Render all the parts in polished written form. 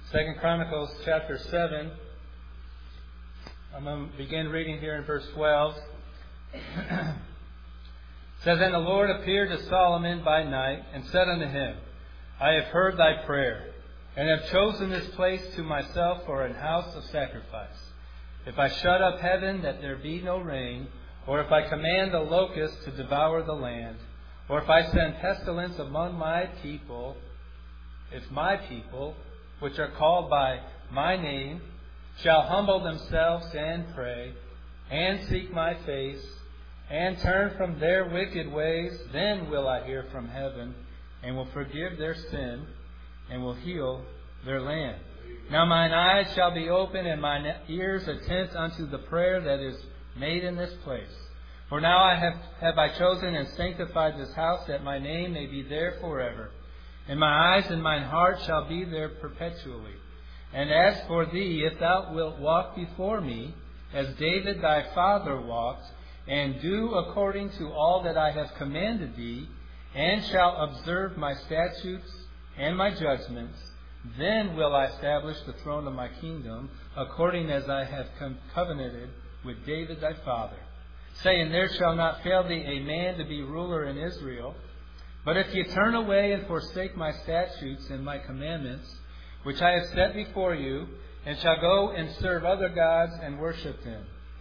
2 Chronicles chapter 7. I'm going to begin reading here in verse 12. It says, And the Lord appeared to Solomon by night, and said unto him, I have heard thy prayer, and have chosen this place to myself for an house of sacrifice. If I shut up heaven that there be no rain, or if I command the locusts to devour the land, or if I send pestilence among my people, if my people, which are called by my name, shall humble themselves and pray, and seek my face, and turn from their wicked ways, then will I hear from heaven, and will forgive their sin, and will heal their land. Now mine eyes shall be open, and mine ears attent unto the prayer that is made in this place. For now have I chosen and sanctified this house, that my name may be there forever. And my eyes and mine heart shall be there perpetually. And as for thee, if thou wilt walk before me, as David thy father walked, and do according to all that I have commanded thee, and shalt observe my statutes and my judgments, then will I establish the throne of my kingdom, according as I have covenanted with David thy father, saying, There shall not fail thee a man to be ruler in Israel. But if ye turn away and forsake my statutes and my commandments, which I have set before you, and shall go and serve other gods and worship them,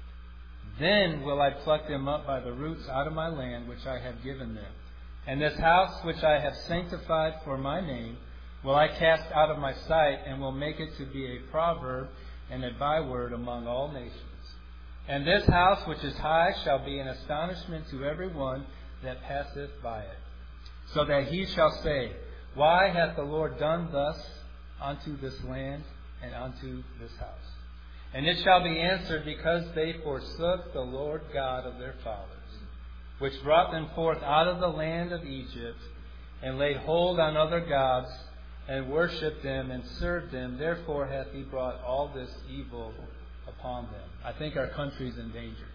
then will I pluck them up by the roots out of my land which I have given them. And this house which I have sanctified for my name will I cast out of my sight, and will make it to be a proverb and a byword among all nations. And this house which is high shall be an astonishment to every one that passeth by it. So that he shall say, Why hath the Lord done thus unto this land and unto this house? And it shall be answered, Because they forsook the Lord God of their fathers, which brought them forth out of the land of Egypt, and laid hold on other gods, and worshipped them, and served them. Therefore hath he brought all this evil upon them. I think our country's in danger.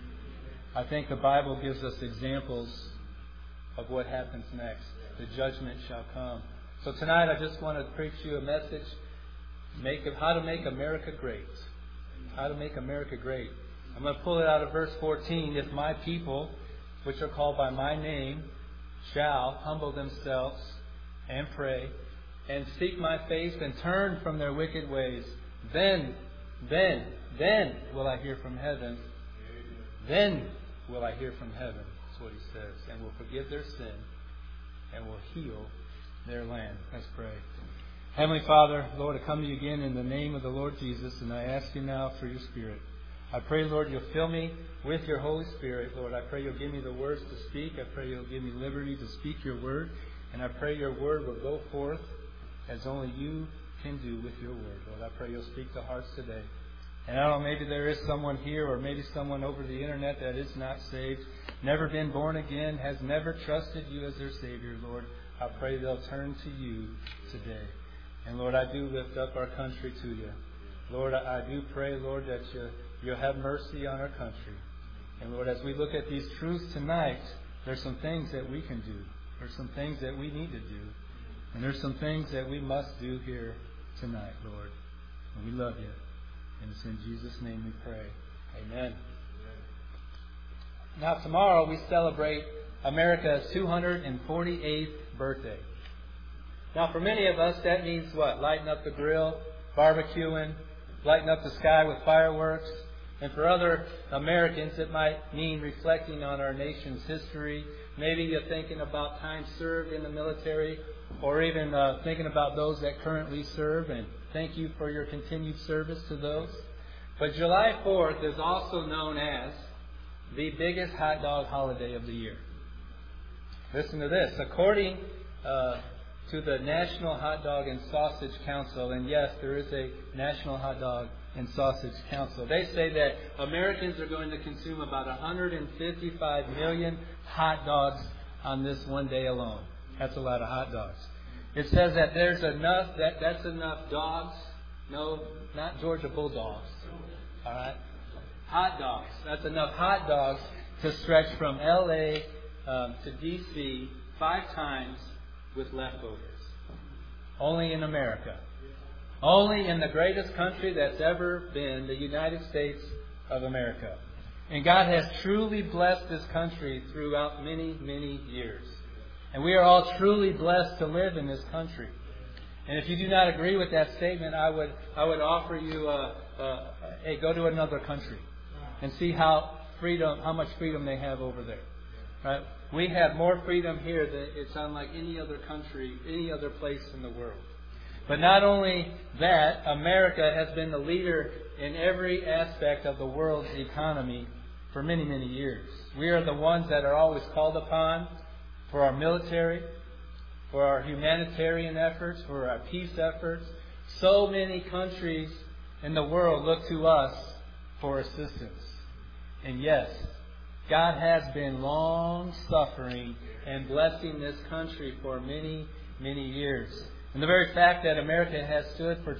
I think the Bible gives us examples of what happens next. The judgment shall come. So tonight I just want to preach you a message, how to make America great. How to make America great. I'm going to pull it out of verse 14. If my people, which are called by my name, shall humble themselves and pray, and seek my face, and turn from their wicked ways, then will I hear from heaven. Then will I hear from heaven. That's what he says. And will forgive their sin, and will heal their land. Let's pray. Heavenly Father, Lord, I come to you again in the name of the Lord Jesus, and I ask you now for your Spirit. I pray, Lord, you'll fill me with your Holy Spirit. Lord, I pray you'll give me the words to speak. I pray you'll give me liberty to speak your word. And I pray your word will go forth as only you can do with your word. Lord, I pray you'll speak to hearts today. And I don't know, maybe there is someone here or maybe someone over the internet that is not saved, never been born again, has never trusted you as their Savior, Lord. I pray they'll turn to you today. And Lord, I do lift up our country to you. Lord, I do pray, Lord, that you'll have mercy on our country. And Lord, as we look at these truths tonight, there's some things that we can do. There's some things that we need to do. And there's some things that we must do here tonight, Lord. And we love you. And it's in Jesus' name we pray. Amen. Now tomorrow we celebrate America's 248th birthday. Now for many of us that means what? Lighting up the grill, barbecuing, lighting up the sky with fireworks. And for other Americans it might mean reflecting on our nation's history. Maybe you're thinking about time served in the military, or even thinking about those that currently serve, and thank you for your continued service to those. But July 4th is also known as the biggest hot dog holiday of the year. Listen to this. According to the National Hot Dog and Sausage Council, and yes, there is a National Hot Dog and Sausage Council, they say that Americans are going to consume about 155 million hot dogs on this one day alone. That's a lot of hot dogs. It says that that's enough dogs. No, not Georgia Bulldogs. All right? Hot dogs. That's enough hot dogs to stretch from L.A. To D.C. 5 times with leftovers. Only in America. Only in the greatest country that's ever been, the United States of America. And God has truly blessed this country throughout many, many years. And we are all truly blessed to live in this country. And if you do not agree with that statement, I would offer you, hey, go to another country and see how much freedom they have over there. Right? We have more freedom here than it's unlike any other country, any other place in the world. But not only that, America has been the leader in every aspect of the world's economy for many, many years. We are the ones that are always called upon for our military, for our humanitarian efforts, for our peace efforts. So many countries in the world look to us for assistance. And yes, God has been long-suffering and blessing this country for many, many years. And the very fact that America has stood for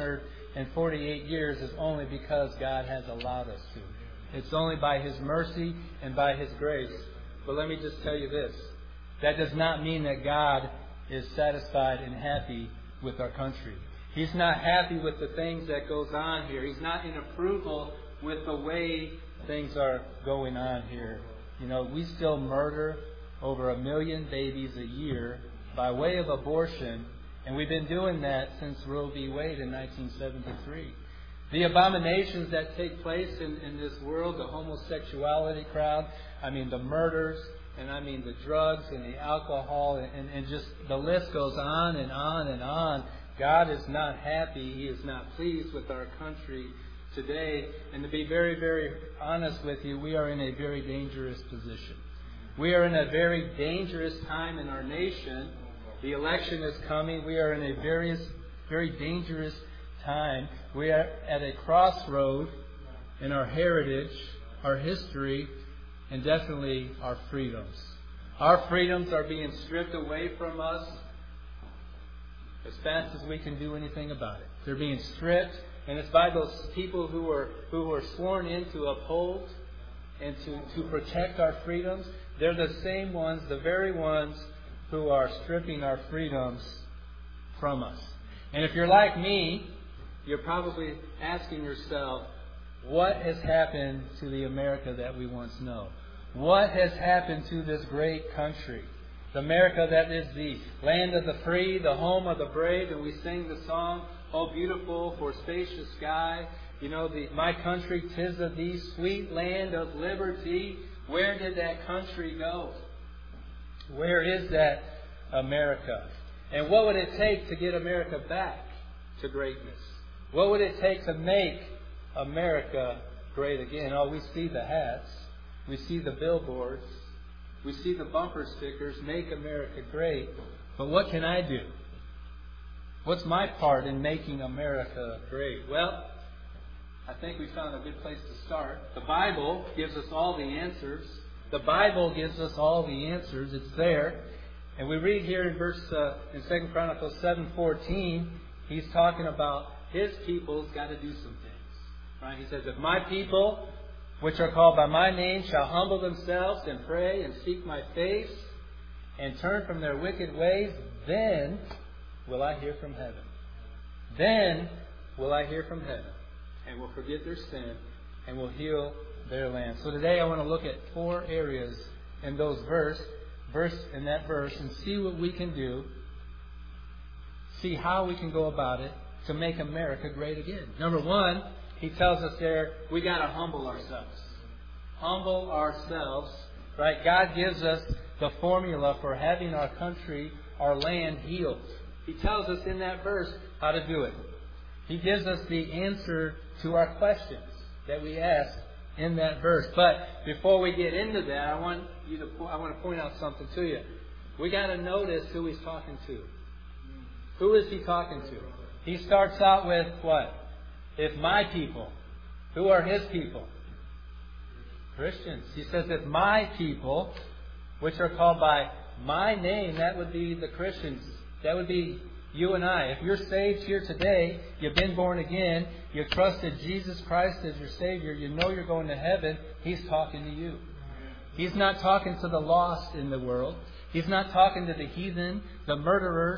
248 years is only because God has allowed us to. It's only by His mercy and by His grace. But let me just tell you this. That does not mean that God is satisfied and happy with our country. He's not happy with the things that goes on here. He's not in approval with the way things are going on here. You know, we still murder over 1 million babies a year by way of abortion. And we've been doing that since Roe v. Wade in 1973. The abominations that take place in this world, the homosexuality crowd, the murders, and the drugs and the alcohol, and just the list goes on and on and on. God is not happy. He is not pleased with our country today. And to be very, very honest with you, we are in a very dangerous position. We are in a very dangerous time in our nation. The election is coming. We are in a very dangerous time. We are at a crossroad in our heritage, our history, and definitely our freedoms. Our freedoms are being stripped away from us as fast as we can do anything about it. They're being stripped, and it's by those people who are sworn in to uphold and to protect our freedoms. They're the same ones, the very ones who are stripping our freedoms from us. And if you're like me, you're probably asking yourself, what has happened to the America that we once know? What has happened to this great country? The America that is the land of the free, the home of the brave. And we sing the song, "Oh, beautiful for spacious sky." My country, 'tis of thee, sweet land of liberty. Where did that country go? Where is that America? And what would it take to get America back to greatness? What would it take to make America great again? Oh, we see the hats. We see the billboards. We see the bumper stickers, "Make America Great." But what can I do? What's my part in making America great? Well, I think we found a good place to start. The Bible gives us all the answers. The Bible gives us all the answers. It's there. And we read here in in 2 Chronicles 7:14, he's talking about his people's got to do some things. Right? He says, "If my people, which are called by my name, shall humble themselves and pray and seek my face and turn from their wicked ways, then will I hear from heaven." Then will I hear from heaven and will forgive their sin and will heal their land. So today I want to look at 4 areas in those verse and see what we can do, see how we can go about it to make America great again. Number 1, he tells us there, we got to humble ourselves. Humble ourselves, right? God gives us the formula for having our country, our land healed. He tells us in that verse how to do it. He gives us the answer to our questions that we ask in that verse. But before we get into that, I want to point out something to you. We got to notice who he's talking to. Who is he talking to? He starts out with what? If my people. Who are his people? Christians. He says, if my people, which are called by my name, that would be the Christians. That would be you and I. If you're saved here today, you've been born again, you trusted Jesus Christ as your Savior, you know you're going to heaven, he's talking to you. He's not talking to the lost in the world. He's not talking to the heathen, the murderers,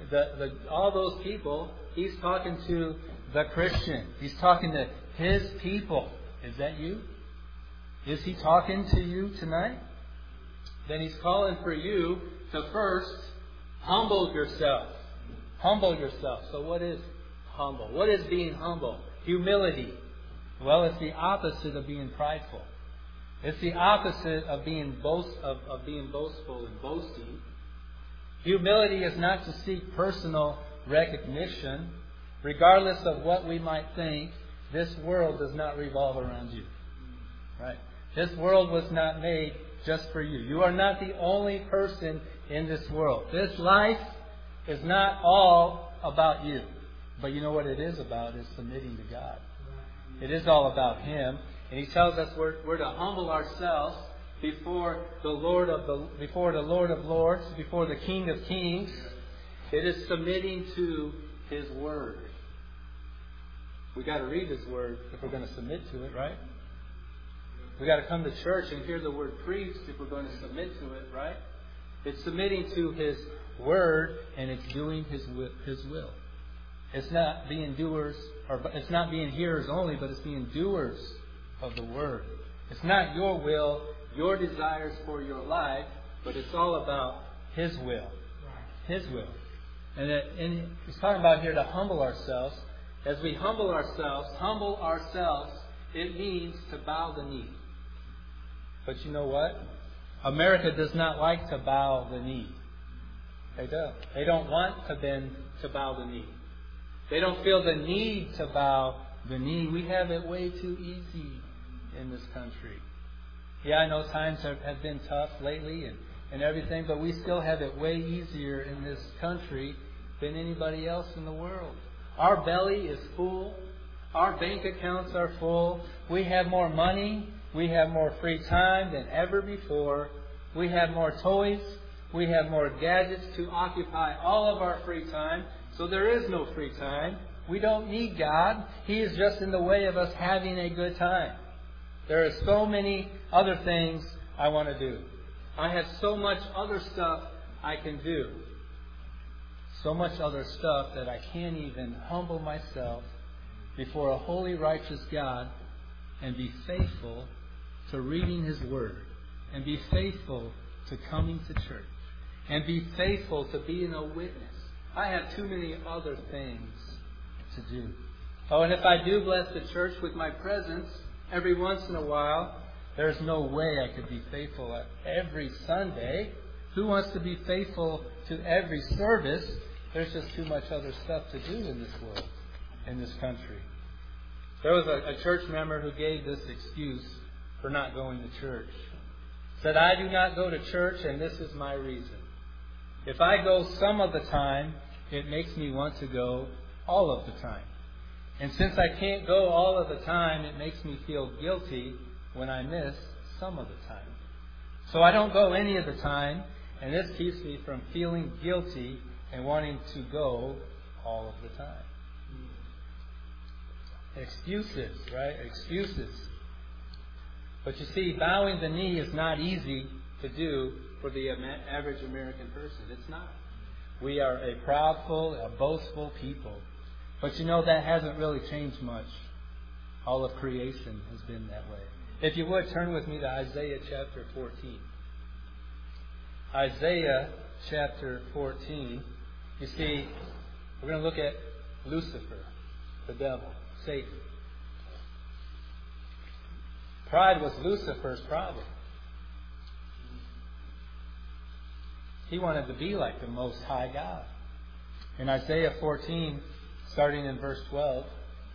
all those people, He's talking to the Christian. He's talking to His people. Is that you? Is He talking to you tonight? Then He's calling for you to first humble yourself. Humble yourself. So what is humble? What is being humble? Humility. Well, it's the opposite of being prideful. It's the opposite of being boastful and boasting. Humility is not to seek personal recognition. Regardless of what we might think, this world does not revolve around you. Right? This world was not made just for you. You are not the only person in this world. This life is not all about you. But you know what it is about? Is submitting to God. It is all about Him. And He tells us we're to humble ourselves before the Lord of Lords, before the King of Kings. It is submitting to His Word. We got to read His Word if we're going to submit to it, right? We got to come to church and hear the Word preached if we're going to submit to it, right? It's submitting to His Word, and it's doing His will. It's not being doers, or it's not being hearers only, but it's being doers of the Word. It's not your will, your desires for your life, but it's all about His will. His will. And He's talking about here to humble ourselves. As we humble ourselves, it means to bow the knee. But you know what? America does not like to bow the knee. They don't. They don't want to bow the knee. They don't feel the need to bow the knee. We have it way too easy in this country. Yeah, I know times have been tough lately and everything, but we still have it way easier in this country than anybody else in the world. Our belly is full. Our bank accounts are full. We have more money. We have more free time than ever before. We have more toys. We have more gadgets to occupy all of our free time. So there is no free time. We don't need God. He is just in the way of us having a good time. There are so many other things I want to do. I have so much other stuff I can do. So much other stuff that I can't even humble myself before a holy, righteous God and be faithful to reading His Word, and be faithful to coming to church, and be faithful to being a witness. I have too many other things to do. Oh, and if I do bless the church with my presence every once in a while, there's no way I could be faithful at every Sunday. Who wants to be faithful to every service? There's just too much other stuff to do in this world, in this country. There was a church member who gave this excuse for not going to church. Said, I do not go to church, and this is my reason. If I go some of the time, it makes me want to go all of the time. And since I can't go all of the time, it makes me feel guilty when I miss some of the time. So I don't go any of the time, and this keeps me from feeling guilty and wanting to go all of the time. Excuses, right? Excuses. But you see, bowing the knee is not easy to do for the average American person. It's not. We are a proudful, a boastful people. But you know, that hasn't really changed much. All of creation has been that way. If you would, turn with me to Isaiah chapter 14. Isaiah chapter 14. You see, we're going to look at Lucifer, the devil, Satan. Pride was Lucifer's problem. He wanted to be like the Most High God. In Isaiah 14, starting in verse 12,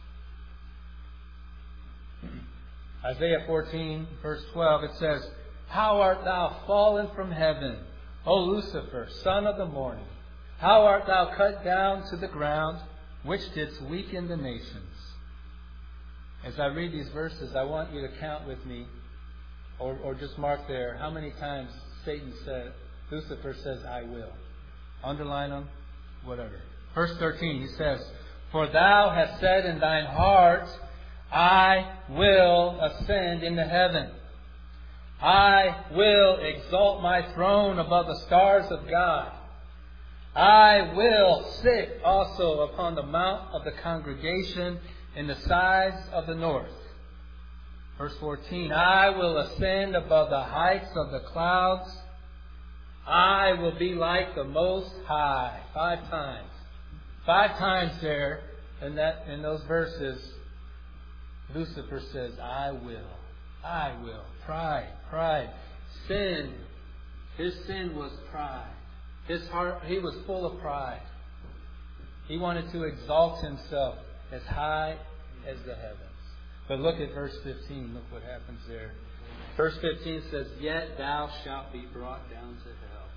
Isaiah 14, verse 12, it says, How art thou fallen from heaven, O Lucifer, son of the morning? How art thou cut down to the ground, which didst weaken the nations? As I read these verses, I want you to count with me, or just mark there, how many times Lucifer says, I will. Underline them, whatever. Verse 13, he says, For thou hast said in thine heart, I will ascend into heaven. I will exalt my throne above the stars of God. I will sit also upon the mount of the congregation in the sides of the north. Verse 14, I will ascend above the heights of the clouds. I will be like the Most High. 5 times. 5 times there in those verses, Lucifer says, I will. I will. Pride. Pride. Sin. His sin was pride. His heart, he was full of pride. He wanted to exalt himself as high as the heavens. But look at verse 15. Look what happens there. Verse 15 says, Yet thou shalt be brought down to hell.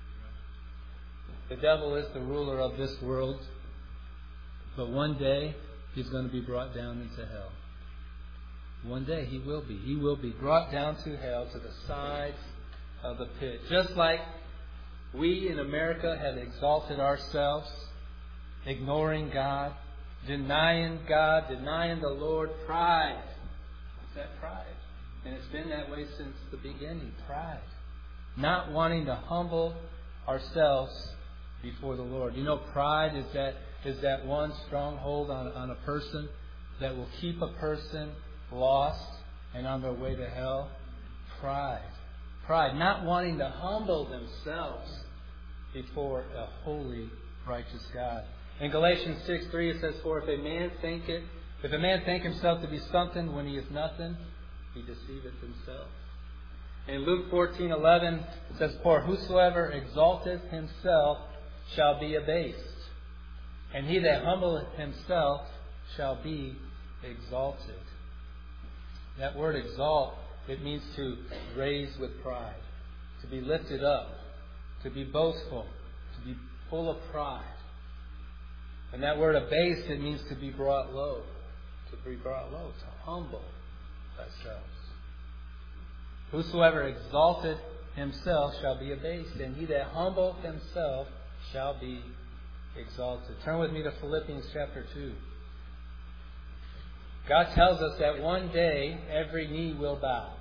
The devil is the ruler of this world. But one day, he's going to be brought down into hell. One day he will be. He will be brought down to hell, to the sides of the pit. Just like we in America have exalted ourselves, ignoring God, denying God, denying the Lord. Pride. What's that pride? And it's been that way since the beginning. Pride. Not wanting to humble ourselves before the Lord. You know, pride is that one stronghold on a person that will keep a person lost and on their way to hell. Pride. Pride. Not wanting to humble themselves before a holy, righteous God. In Galatians 6:3 it says, For if a man think himself to be something when he is nothing, he deceiveth himself. In Luke 14:11 it says, For whosoever exalteth himself shall be abased, and he that humbleth himself shall be exalted. That word exalt, it means to raise with pride, to be lifted up, to be boastful, to be full of pride. And that word abased, it means to be brought low, to humble thyself. Whosoever exalteth himself shall be abased, and he that humbleth himself shall be exalted. Turn with me to Philippians chapter 2. God tells us that one day every knee will bow.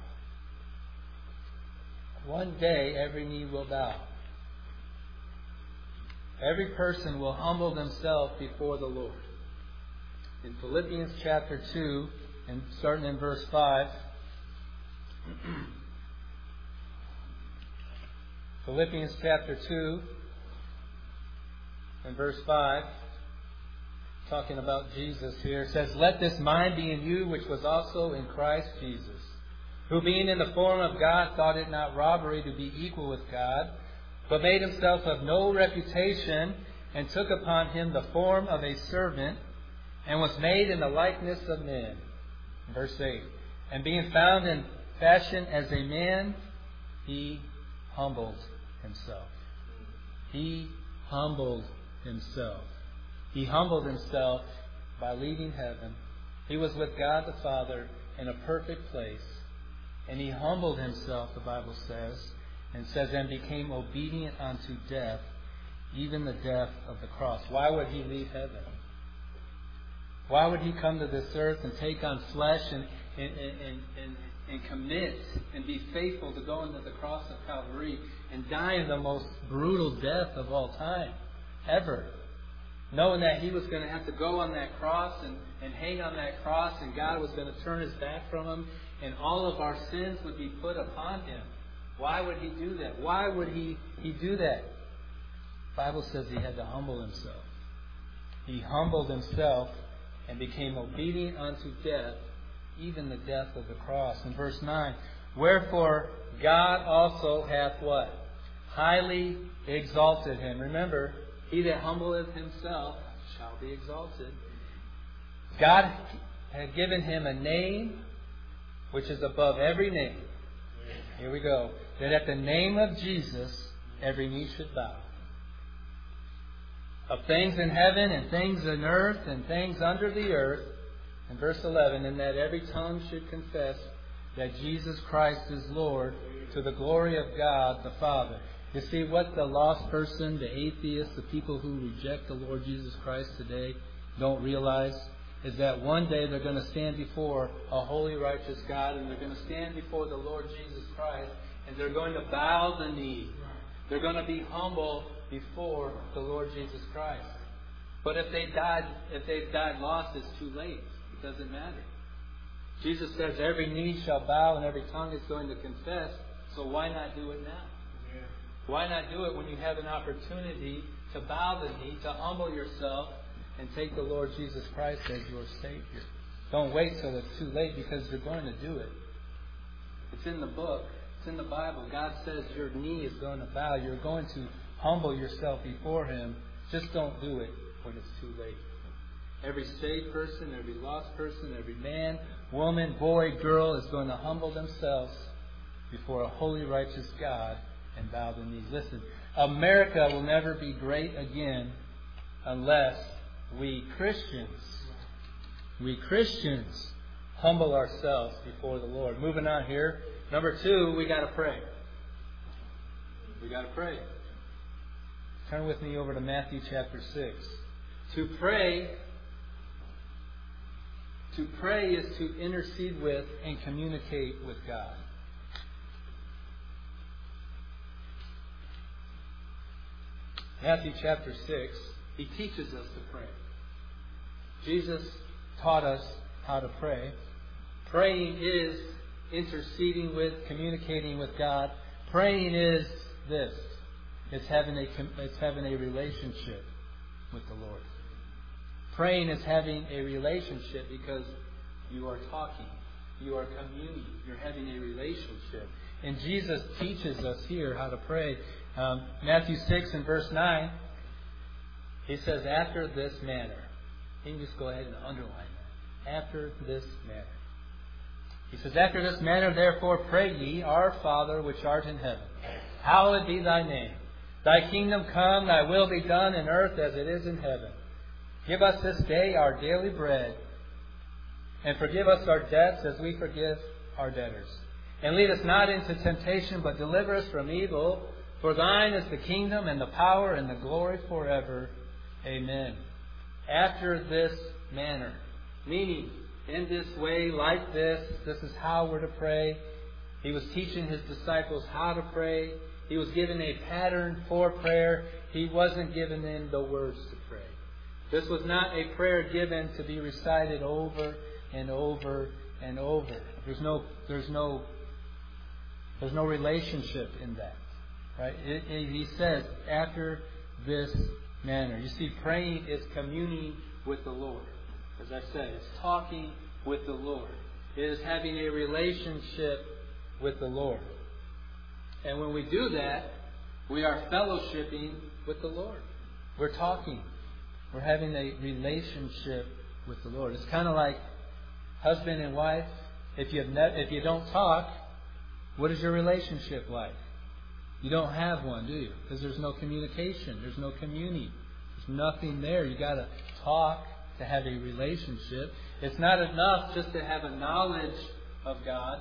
One day every knee will bow. Every person will humble themselves before the Lord. In Philippians chapter 2, and starting in verse 5, Philippians chapter 2 and verse 5, talking about Jesus here, says, Let this mind be in you, which was also in Christ Jesus, who being in the form of God thought it not robbery to be equal with God, but made himself of no reputation, and took upon him the form of a servant, and was made in the likeness of men. Verse 8, And being found in fashion as a man, he humbled himself. He humbled himself. He humbled himself by leaving heaven. He was with God the Father in a perfect place. And he humbled himself, the Bible says, and says, and became obedient unto death, even the death of the cross. Why would he leave heaven? Why would he come to this earth and take on flesh and commit and be faithful to go into the cross of Calvary and die the most brutal death of all time, ever? Knowing that he was going to have to go on that cross and hang on that cross, and God was going to turn his back from him, and all of our sins would be put upon him. Why would he do that? Why would he do that? The Bible says he had to humble himself. He humbled himself and became obedient unto death, even the death of the cross. In verse 9, Wherefore God also hath what? Highly exalted him. Remember, he that humbleth himself shall be exalted. God had given him a name which is above every name. Here we go. That at the name of Jesus, every knee should bow. Of things in heaven and things in earth and things under the earth. In verse 11, and that every tongue should confess that Jesus Christ is Lord, to the glory of God the Father. You see, what the lost person, the atheist, the people who reject the Lord Jesus Christ today don't realize is that one day they're going to stand before a holy, righteous God, and they're going to stand before the Lord Jesus Christ, and they're going to bow the knee. They're going to be humble before the Lord Jesus Christ. But if they've died lost, it's too late. It doesn't matter. Jesus says every knee shall bow and every tongue is going to confess. So why not do it now? Yeah. Why not do it when you have an opportunity to bow the knee, to humble yourself, and take the Lord Jesus Christ as your Savior? Don't wait till it's too late, because you're going to do it. It's in the book. It's in the Bible. God says your knee is going to bow. You're going to humble yourself before Him. Just don't do it when it's too late. Every saved person, every lost person, every man, woman, boy, girl is going to humble themselves before a holy, righteous God and bow the knees. Listen, America will never be great again unless we Christians humble ourselves before the Lord. Moving on here. Number 2, we got to pray. We got to pray. Turn with me over to Matthew chapter 6. To pray is to intercede with and communicate with God. Matthew chapter 6, He teaches us to pray. Jesus taught us how to pray. Praying is interceding with, communicating with God. Praying is this. It's having a relationship with the Lord. Praying is having a relationship because you are talking. You are communing. You're having a relationship. And Jesus teaches us here how to pray. Matthew 6 and verse 9, He says, after this manner. You can just go ahead and underline that. After this manner. He says, after this manner, therefore, pray ye, Our Father which art in heaven, hallowed be thy name. Thy kingdom come, thy will be done in earth as it is in heaven. Give us this day our daily bread, and forgive us our debts as we forgive our debtors. And lead us not into temptation, but deliver us from evil. For thine is the kingdom and the power and the glory forever. Amen. After this manner, meaning in this way, like this is how we're to pray. He was teaching His disciples how to pray. He was given a pattern for prayer. He wasn't giving them the words to pray. This was not a prayer given to be recited over and over and over. There's no relationship in that. Right? He says, after this manner. You see, praying is communing with the Lord. As I said, it's talking with the Lord. It is having a relationship with the Lord. And when we do that, we are fellowshipping with the Lord. We're talking. We're having a relationship with the Lord. It's kind of like husband and wife. If you don't talk, what is your relationship like? You don't have one, do you? Because there's no communication. There's no communing. There's nothing there. You got to talk to have a relationship. It's not enough just to have a knowledge of God.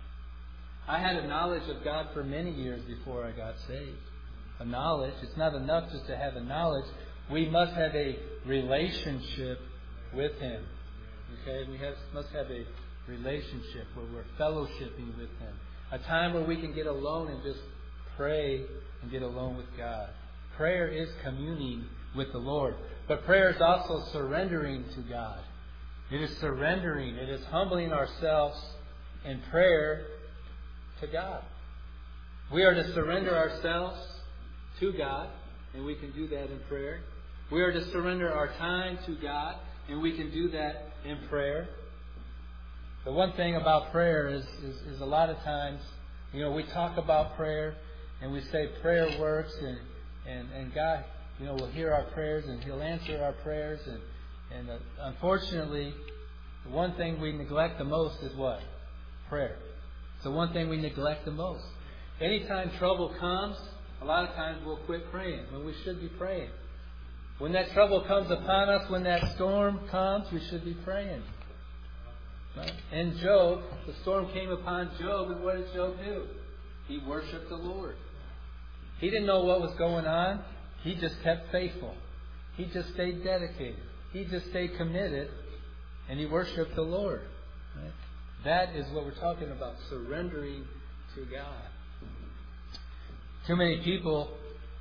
I had a knowledge of God for many years before I got saved. A knowledge. It's not enough just to have a knowledge. We must have a relationship with Him. Okay? We must have a relationship where we're fellowshipping with Him. A time where we can get alone and just pray and get alone with God. Prayer is communing with the Lord. But prayer is also surrendering to God. It is surrendering. It is humbling ourselves in prayer to God. We are to surrender ourselves to God, and we can do that in prayer. We are to surrender our time to God, and we can do that in prayer. The one thing about prayer is a lot of times, we talk about prayer, and we say prayer works, and God, will hear our prayers, and He'll answer our prayers. And unfortunately, the one thing we neglect the most is what? Prayer. It's the one thing we neglect the most. Anytime trouble comes, a lot of times we'll quit praying when we should be praying. When that trouble comes upon us, when that storm comes, we should be praying. Right? And Job, the storm came upon Job, and what did Job do? He worshipped the Lord. He didn't know what was going on. He just kept faithful. He just stayed dedicated. He just stayed committed, and he worshipped the Lord. Right? That is what we're talking about, surrendering to God. Too many people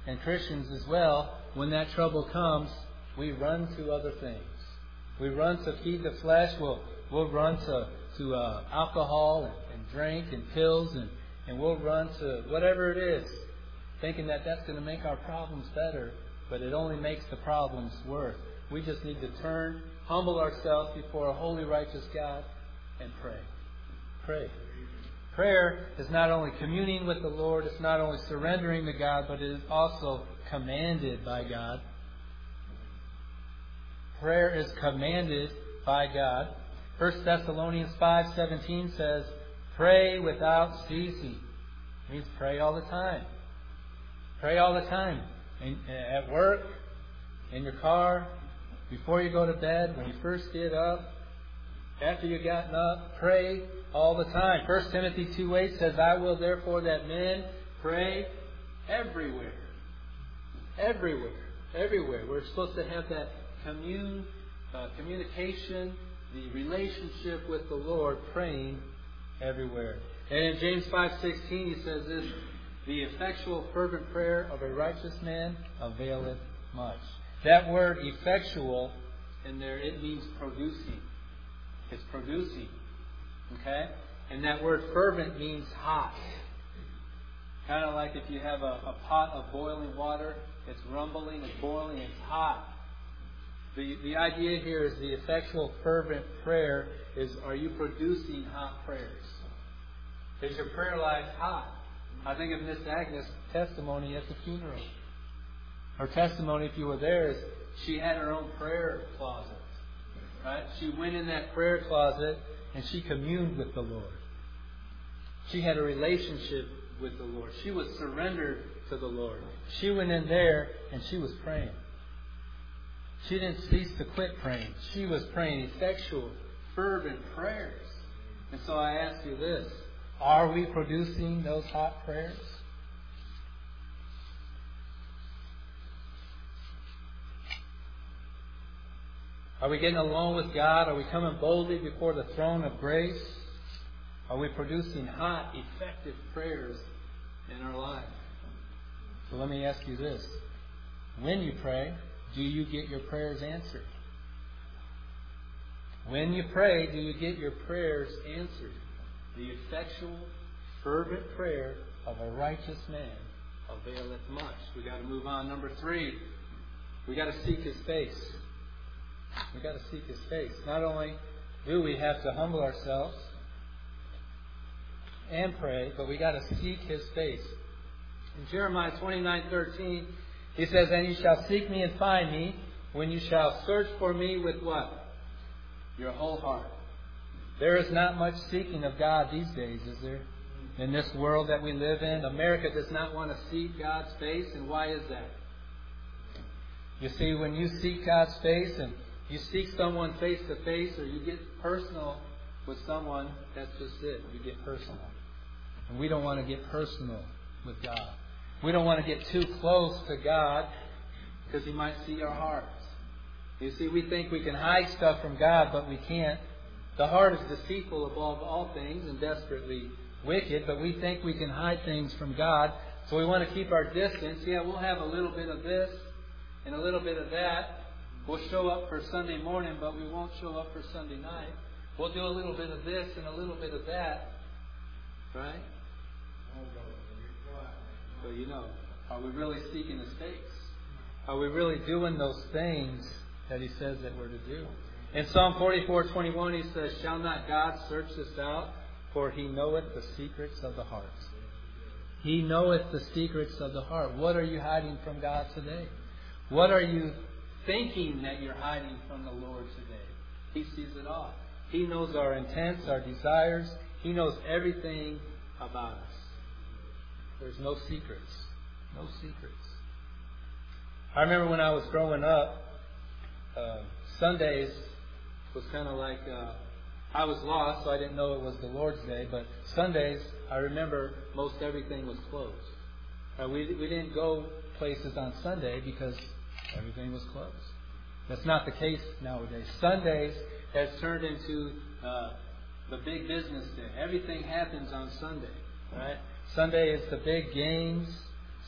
and Christians as well, when that trouble comes, we run to other things. We run to feed the flesh. We'll run to alcohol and drink and pills, and we'll run to whatever it is, thinking that that's going to make our problems better, but it only makes the problems worse. We just need to turn, humble ourselves before a holy, righteous God, and pray. Pray. Prayer is not only communing with the Lord, it's not only surrendering to God, but it is also commanded by God. Prayer is commanded by God. 1 Thessalonians 5:17 says, pray without ceasing. It means pray all the time. Pray all the time. At work, in your car, before you go to bed, when you first get up, after you've gotten up, pray all the time. 1 Timothy 2:8 says, I will therefore that men pray everywhere. Everywhere. Everywhere. We're supposed to have that communication, the relationship with the Lord, praying everywhere. And in James 5:16 he says this, the effectual fervent prayer of a righteous man availeth much. That word effectual in there, it means producing. It's producing. Okay? And that word fervent means hot. Kind of like if you have a pot of boiling water, it's rumbling, it's boiling, it's hot. The idea here is the effectual fervent prayer is, are you producing hot prayers? Is your prayer life hot? I think of Miss Agnes' testimony at the funeral. Her testimony, if you were there, is she had her own prayer closet. Right? She went in that prayer closet and she communed with the Lord. She had a relationship with the Lord. She was surrendered to the Lord. She went in there and she was praying. She didn't cease to quit praying. She was praying effectual, fervent prayers. And so I ask you this, are we producing those hot prayers? Are we getting along with God? Are we coming boldly before the throne of grace? Are we producing hot, effective prayers in our life? So let me ask you this. When you pray, do you get your prayers answered? When you pray, do you get your prayers answered? The effectual, fervent prayer of a righteous man availeth much. We've got to move on. Number 3, we've got to seek His face. We've got to seek His face. Not only do we have to humble ourselves and pray, but we got to seek His face. In Jeremiah 29:13, He says, and you shall seek me and find me when you shall search for me with what? Your whole heart. There is not much seeking of God these days, is there? In this world that we live in, America does not want to seek God's face. And why is that? You see, when you seek God's face and you seek someone face to face, or you get personal with someone, that's just it. You get personal. And we don't want to get personal with God. We don't want to get too close to God because He might see our hearts. You see, we think we can hide stuff from God, but we can't. The heart is deceitful above all things and desperately wicked, but we think we can hide things from God, so we want to keep our distance. Yeah, we'll have a little bit of this and a little bit of that. We'll show up for Sunday morning, but we won't show up for Sunday night. We'll do a little bit of this and a little bit of that. Right? So you know, are we really seeking His face? Are we really doing those things that He says that we're to do? In Psalm 44:21, He says, shall not God search this out? For He knoweth the secrets of the heart. He knoweth the secrets of the heart. What are you hiding from God today? What are you thinking that you're hiding from the Lord today? He sees it all. He knows our intents, our desires. He knows everything about us. There's no secrets. No secrets. I remember when I was growing up, Sundays was kind of like, I was lost, so I didn't know it was the Lord's Day. But Sundays, I remember most everything was closed. We didn't go places on Sunday because everything was closed. That's not the case nowadays. Sundays has turned into the big business day. Everything happens on Sunday, right? Sunday is the big games.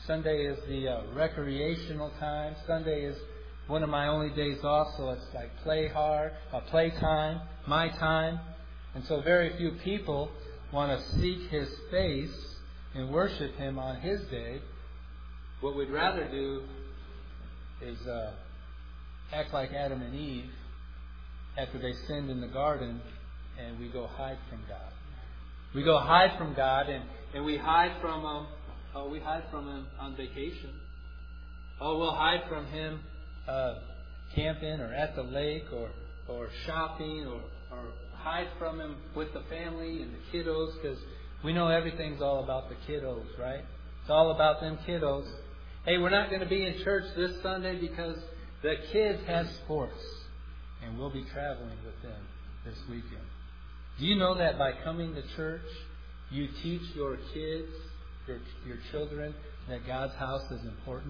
Sunday is the recreational time. Sunday is one of my only days off, so it's like play time, my time. And so very few people want to seek His face and worship Him on His day. What we'd rather do is act like Adam and Eve after they sinned in the garden, and we go hide from God. We go hide from God, and we hide from Him. We hide from Him on vacation. We'll hide from Him camping or at the lake or shopping or hide from Him with the family and the kiddos, because we know everything's all about the kiddos, right? It's all about them kiddos. Hey, we're not going to be in church this Sunday because the kids have sports, and we'll be traveling with them this weekend. Do you know that by coming to church, you teach your kids, your children, that God's house is important?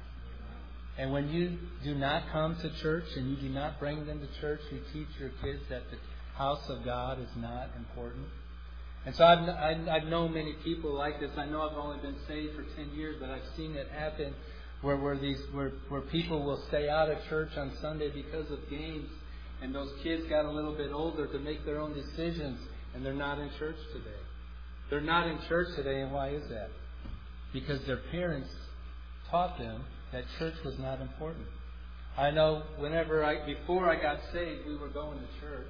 And when you do not come to church and you do not bring them to church, you teach your kids that the house of God is not important. And so I've known many people like this. I know I've only been saved for 10 years, but I've seen it happen where people will stay out of church on Sunday because of games, and those kids got a little bit older to make their own decisions, and they're not in church today. They're not in church today, and why is that? Because their parents taught them that church was not important. I know before I got saved, we were going to church.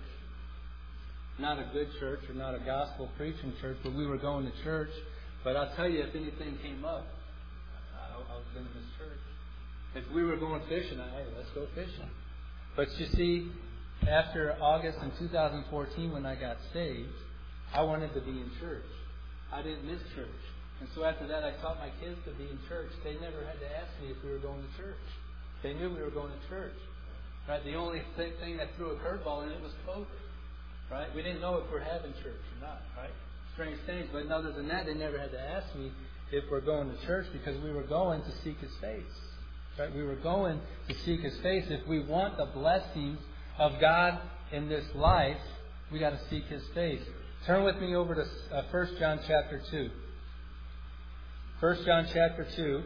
Not a good church or not a gospel preaching church, but we were going to church. But I'll tell you, if anything came up, I was going to miss church. If we were going fishing, hey, let's go fishing. But you see, after August in 2014, when I got saved, I wanted to be in church. I didn't miss church. And so after that, I taught my kids to be in church. They never had to ask me if we were going to church. They knew we were going to church. Right? The only thing that threw a curveball in it was COVID. Right? We didn't know if we're having church or not. Right? Strange things. But other than that, they never had to ask me if we're going to church, because we were going to seek His face. Right? We were going to seek His face. If we want the blessings of God in this life, we got to seek His face. Turn with me over to 1 John chapter 2. 1 John chapter 2.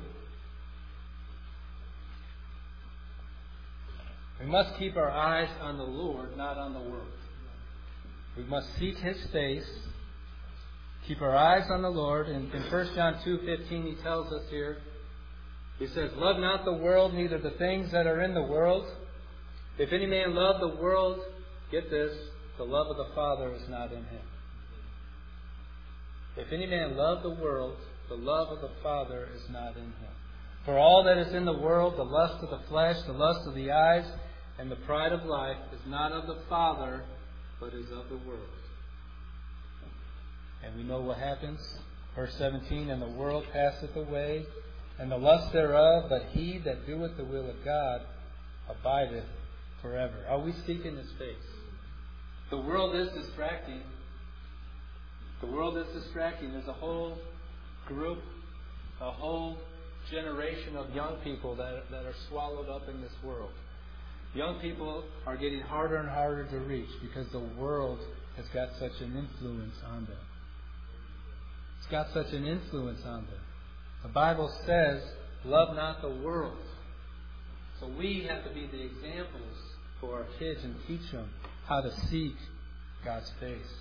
We must keep our eyes on the Lord, not on the world. We must seek His face, keep our eyes on the Lord. And in 1 John 2:15, he tells us here, he says, "Love not the world, neither the things that are in the world. If any man love the world," get this, "the love of the Father is not in him." If any man love the world, the love of the Father is not in him. For all that is in the world, the lust of the flesh, the lust of the eyes, and the pride of life, is not of the Father, but is of the world. And we know what happens. Verse 17, "And the world passeth away, and the lust thereof, but he that doeth the will of God abideth forever." Are we seeking His face? The world is distracting. The world is distracting. There's a whole group, a whole generation of young people that are swallowed up in this world. Young people are getting harder and harder to reach because the world has got such an influence on them. It's got such an influence on them. The Bible says, "Love not the world." So we have to be the examples for our kids and teach them how to seek God's face.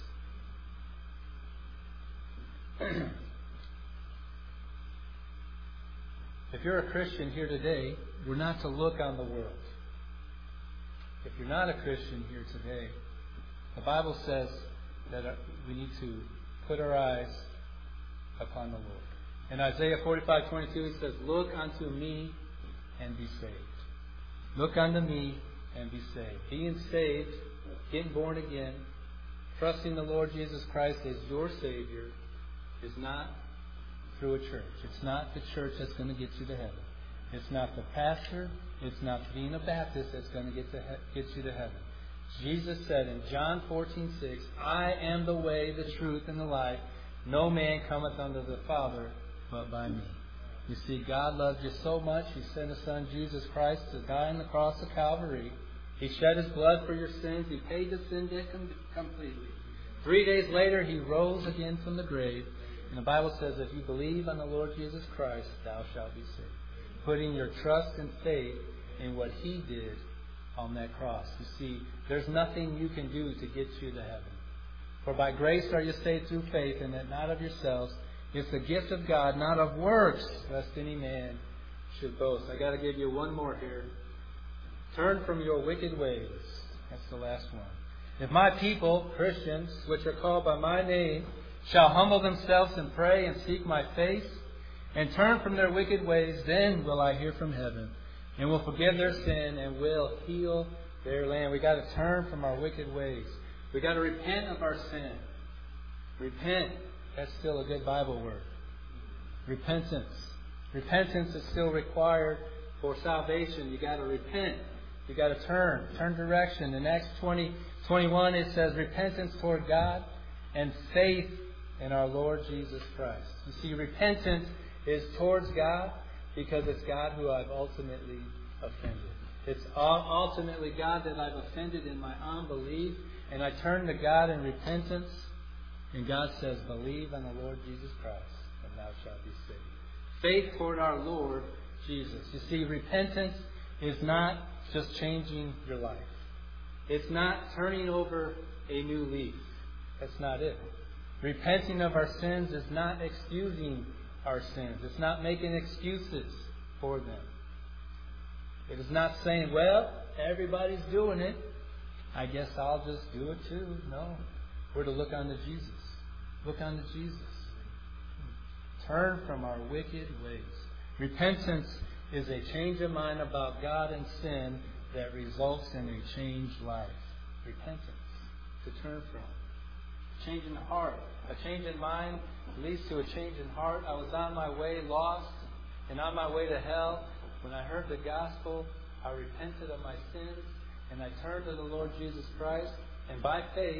If you're a Christian here today, we're not to look on the world. If you're not a Christian here today, the Bible says that we need to put our eyes upon the Lord. In Isaiah 45:22, it says, "Look unto me and be saved." Look unto me and be saved. Being saved, getting born again, trusting the Lord Jesus Christ as your Savior, is not through a church. It's not the church that's going to get you to heaven. It's not the pastor. It's not being a Baptist that's going to get you to heaven. Jesus said in John 14:6, "I am the way, the truth, and the life. No man cometh unto the Father but by me." You see, God loved you so much, He sent His Son Jesus Christ to die on the cross of Calvary. He shed His blood for your sins. He paid the sin debt completely. 3 days later, He rose again from the grave. And the Bible says, if you believe on the Lord Jesus Christ, thou shalt be saved. Putting your trust and faith in what He did on that cross. You see, there's nothing you can do to get you to heaven. For by grace are you saved through faith, and that not of yourselves. It's the gift of God, not of works, lest any man should boast. I got to give you one more here. Turn from your wicked ways. That's the last one. If my people, Christians, which are called by my name, shall humble themselves and pray and seek my face, and turn from their wicked ways, then will I hear from heaven, and will forgive their sin, and will heal their land. We got to turn from our wicked ways. We got to repent of our sin. Repent. That's still a good Bible word. Repentance. Repentance is still required for salvation. You got to repent. You got to turn direction. In Acts 20:21, it says repentance toward God and faith in our Lord Jesus Christ. You see, repentance is towards God because it's God who I've ultimately offended. It's ultimately God that I've offended in my unbelief, and I turn to God in repentance, and God says, believe on the Lord Jesus Christ, and thou shalt be saved. Faith toward our Lord Jesus. You see, repentance is not just changing your life. It's not turning over a new leaf. That's not it. Repenting of our sins is not excusing our sins. It's not making excuses for them. It is not saying, well, everybody's doing it, I guess I'll just do it too. No. We're to look unto Jesus. Look unto Jesus. Turn from our wicked ways. Repentance is a change of mind about God and sin that results in a changed life. Repentance. To turn from. Change in heart. A change in mind leads to a change in heart. I was on my way lost and on my way to hell. When I heard the gospel, I repented of my sins and I turned to the Lord Jesus Christ, and by faith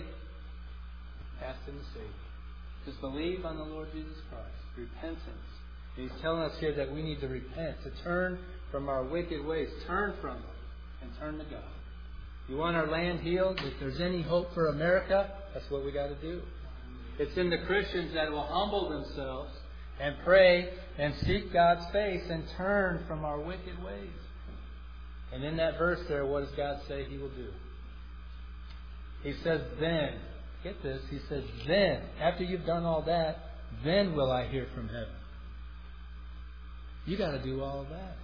asked Him to save me. Just believe on the Lord Jesus Christ. Repentance. And He's telling us here that we need to repent, to turn from our wicked ways. Turn from them and turn to God. You want our land healed? If there's any hope for America, that's what we got to do. It's in the Christians that will humble themselves and pray and seek God's face and turn from our wicked ways. And in that verse there, what does God say He will do? He says, then, get this, He says, then, after you've done all that, then will I hear from heaven. You got to do all of that.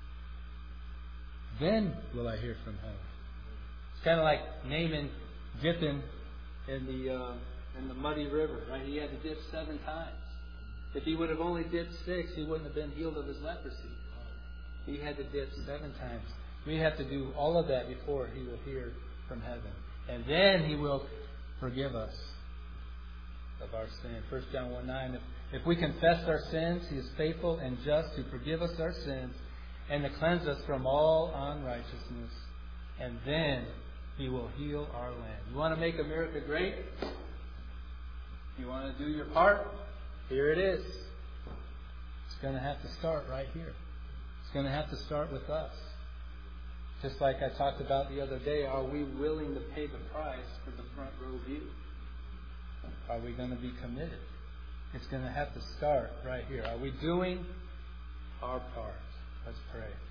Then will I hear from heaven. It's kind of like Naaman dipping in the muddy river, right? He had to dip 7 times. If he would have only dipped 6, he wouldn't have been healed of his leprosy. He had to dip 7 times. We have to do all of that before He will hear from heaven. And then He will forgive us of our sin. 1 John 1:9. If we confess our sins, He is faithful and just to forgive us our sins and to cleanse us from all unrighteousness. And then He will heal our land. You want to make America great? You want to do your part? Here it is. It's going to have to start right here. It's going to have to start with us. Just like I talked about the other day, are we willing to pay the price for the front row view? Are we going to be committed? It's going to have to start right here. Are we doing our part? Let's pray.